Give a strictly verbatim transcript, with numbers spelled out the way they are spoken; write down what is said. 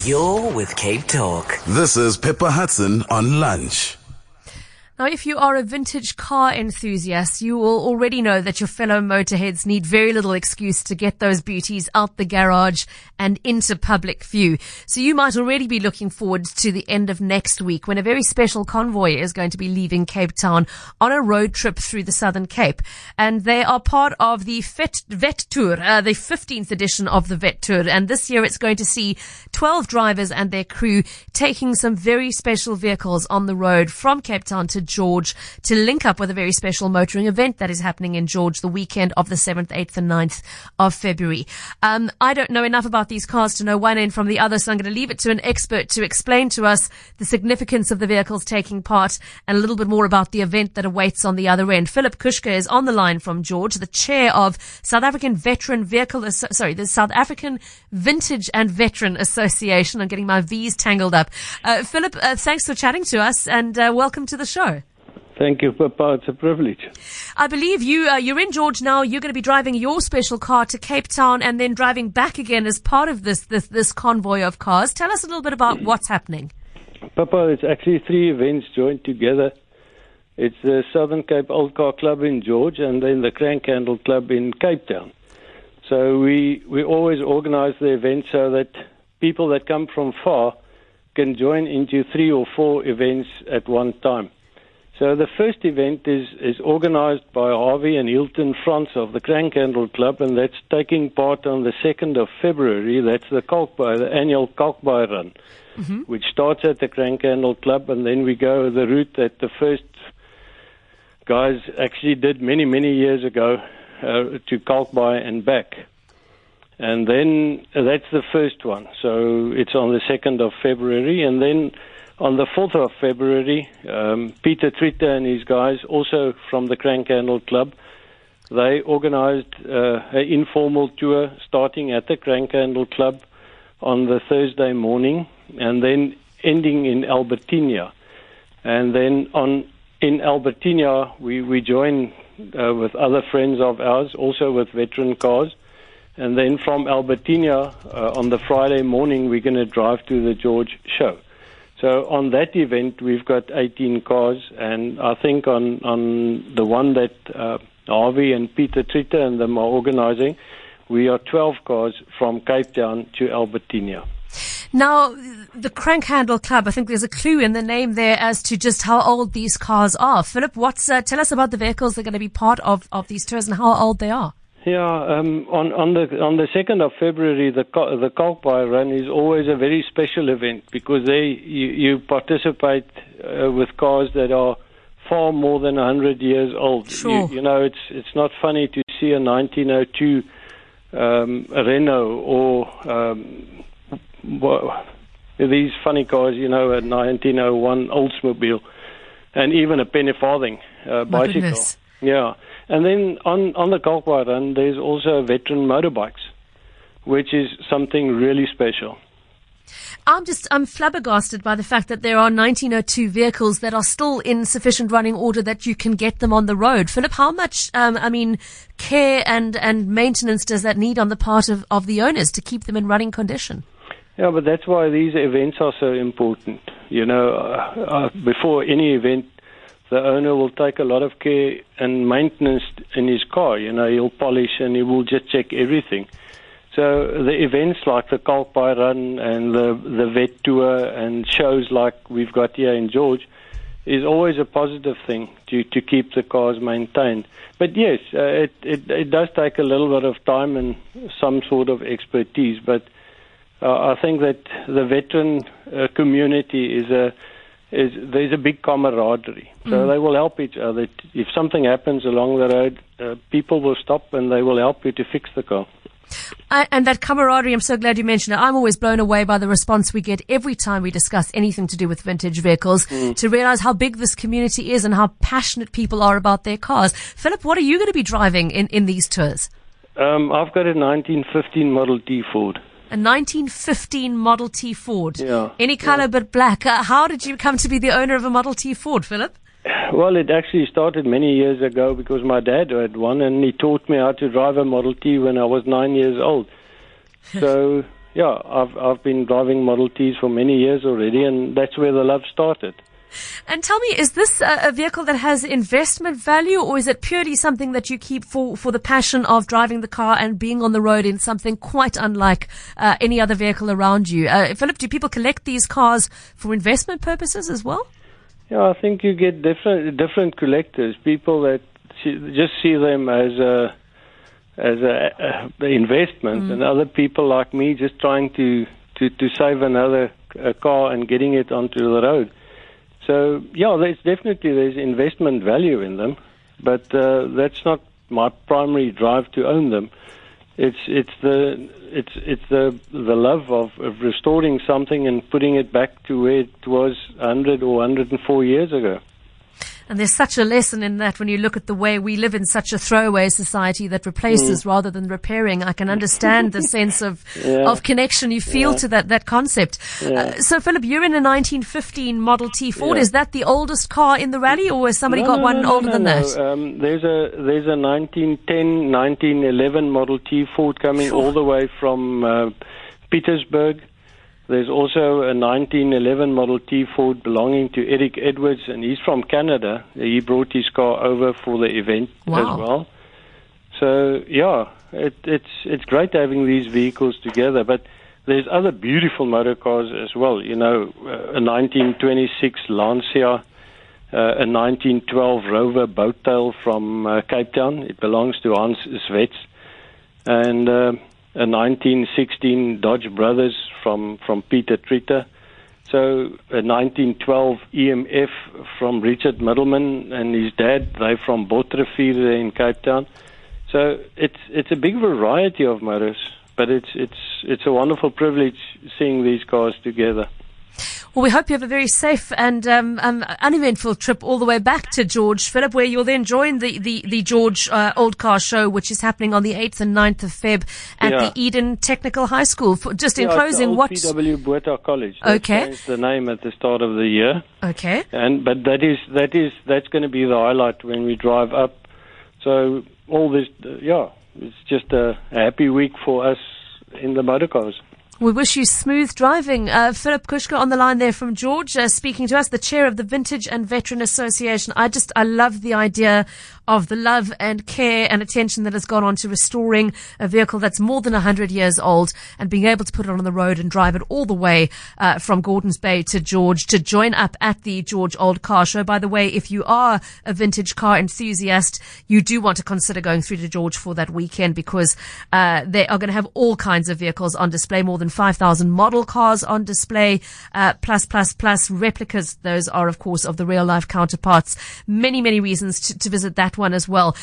You're with Cape Talk. This is Pippa Hudson on Lunch. Now, if you are a vintage car enthusiast, you will already know that your fellow motorheads need very little excuse to get those beauties out the garage and into public view. So you might already be looking forward to the end of next week when a very special convoy is going to be leaving Cape Town on a road trip through the Southern Cape. And they are part of the Vet, Vet Tour, uh, the fifteenth edition of the Vet Tour. And this year it's going to see twelve drivers and their crew taking some very special vehicles on the road from Cape Town to George to link up with a very special motoring event that is happening in George the weekend of the seventh, eighth and ninth of February. Um, I don't know enough about these cars to know one end from the other, so I'm going to leave it to an expert to explain to us the significance of the vehicles taking part and a little bit more about the event that awaits on the other end. Philip Kushka is on the line from George, the chair of South African Veteran Vehicle, Asso- sorry, the South African Vintage and Veteran Association. I'm getting my V's tangled up. Uh, Philip, uh, thanks for chatting to us and uh, welcome to the show. Thank you, Pippa. It's a privilege. I believe you, uh, you're in George now. You're going to be driving your special car to Cape Town and then driving back again as part of this, this, this convoy of cars. Tell us a little bit about what's happening. Pippa, it's actually three events joined together. It's the Southern Cape Old Car Club in George and then the Crank Handle Club in Cape Town. So we, we always organize the event so that people that come from far can join into three or four events at one time. So the first event is, is organized by Harvey and Hilton Frans of the Crank Handle Club, and that's taking part on the second of February. That's the Kalkbaai, the annual Kalkbaai run, mm-hmm. which starts at the Crank Handle Club, and then we go the route that the first guys actually did many, many years ago uh, to Kalkbaai and back. And then uh, that's the first one. So it's on the second of February, and then on the fourth of February, um, Peter Tritter and his guys, also from the Crank Handle Club, they organized uh, an informal tour starting at the Crank Handle Club on the Thursday morning and then ending in Albertinia. And then on in Albertinia, we, we join uh, with other friends of ours, also with veteran cars. And then from Albertinia, uh, on the Friday morning, we're going to drive to the George show. So on that event, we've got eighteen cars, and I think on, on the one that uh, Harvey and Peter Tritter and them are organizing, we are twelve cars from Cape Town to Albertinia. Now, the Crank Handle Club, I think there's a clue in the name there as to just how old these cars are. Philip, what's uh, tell us about the vehicles that are going to be part of, of these tours and how old they are. Yeah, um, on, on the on the second of February, the the Kalkbaai run is always a very special event because they you, you participate uh, with cars that are far more than a hundred years old. Sure. You, you know, it's it's not funny to see a nineteen oh two um, Renault or um, well, these funny cars. You know, a nineteen oh one Oldsmobile, and even a penny farthing uh, bicycle. Goodness. Yeah. And then on, on the Kalkbaai run, there's also veteran motorbikes, which is something really special. I'm just, I'm flabbergasted by the fact that there are nineteen oh two vehicles that are still in sufficient running order that you can get them on the road. Philip, how much, um, I mean, care and, and maintenance does that need on the part of, of the owners to keep them in running condition? Yeah, but that's why these events are so important. You know, uh, uh, before any event, the owner will take a lot of care and maintenance in his car. You know, he'll polish and he will just check everything. So the events like the Kalkbaai run and the the vet tour and shows like we've got here in George is always a positive thing to, to keep the cars maintained. But yes, uh, it, it it does take a little bit of time and some sort of expertise. But uh, I think that the veteran uh, community is a is there's a big camaraderie. So mm. they will help each other. If something happens along the road, uh, people will stop and they will help you to fix the car. Uh, and that camaraderie, I'm so glad you mentioned it. I'm always blown away by the response we get every time we discuss anything to do with vintage vehicles, mm. to realize how big this community is and how passionate people are about their cars. Philip, what are you going to be driving in, in these tours? Um, I've got a nineteen fifteen Model T Ford. A nineteen fifteen Model T Ford. Yeah. Any color yeah. but black. Uh, how did you come to be the owner of a Model T Ford, Philip? Well, it actually started many years ago because my dad had one and he taught me how to drive a Model T when I was nine years old. So yeah, I've I've been driving Model Ts for many years already, and that's where the love started. And tell me, is this a, a vehicle that has investment value, or is it purely something that you keep for, for the passion of driving the car and being on the road in something quite unlike uh, any other vehicle around you? Uh, Philip, do people collect these cars for investment purposes as well? Yeah, I think you get different different collectors, people that see, just see them as a as a, a investment, mm. and other people like me just trying to, to, to save another uh, car and getting it onto the road. So, yeah, there's definitely there's investment value in them, but uh, that's not my primary drive to own them. It's it's the it's it's the the love of, of restoring something and putting it back to where it was one hundred or one hundred four years ago. And there's such a lesson in that when you look at the way we live in such a throwaway society that replaces mm. rather than repairing. I can understand the sense of yeah. of connection you feel yeah. to that, that concept. Yeah. Uh, so, Philip, you're in a nineteen fifteen Model T Ford. Yeah. Is that the oldest car in the rally, or has somebody no, got no, one no, older no, than no. that? Um, there's a there's a nineteen ten, nineteen eleven Model T Ford coming all the way from uh, Petersburg. There's also a nineteen eleven Model T Ford belonging to Eric Edwards, and he's from Canada. He brought his car over for the event wow. as well. So, yeah, it, it's it's great having these vehicles together. But there's other beautiful motor cars as well. You know, uh, a nineteen twenty-six Lancia, uh, a nineteen twelve Rover Boattail from uh, Cape Town. It belongs to Hans Svets. And Uh, a nineteen sixteen Dodge Brothers from, from Peter Tritter. So a nineteen twelve E M F from Richard Middleman and his dad. They're from Botrevier in Cape Town. So it's it's a big variety of motors, but it's it's it's a wonderful privilege seeing these cars together. Well, we hope you have a very safe and um, um, uneventful trip all the way back to George, Philip, where you'll then join the, the, the George uh, Old Car Show, which is happening on the eighth and ninth of February at yeah. the Eden Technical High School. For, just in yeah, closing, what... P W Botha College. They okay. changed the name at the start of the year. Okay. And But that is that is that's going to be the highlight when we drive up. So all this, uh, yeah, it's just a, a happy week for us in the motor cars. We wish you smooth driving. Uh, Philip Kushka on the line there from George, uh, speaking to us, the chair of the Vintage and Veteran Association. I just, I love the idea of the love and care and attention that has gone on to restoring a vehicle that's more than one hundred years old and being able to put it on the road and drive it all the way uh, from Gordons Bay to George to join up at the George Old Car Show. By the way, if you are a vintage car enthusiast, you do want to consider going through to George for that weekend because uh, they are going to have all kinds of vehicles on display, more than five thousand model cars on display, uh, plus, plus, plus replicas. Those are, of course, of the real life counterparts. Many, many reasons to, to visit that one as well.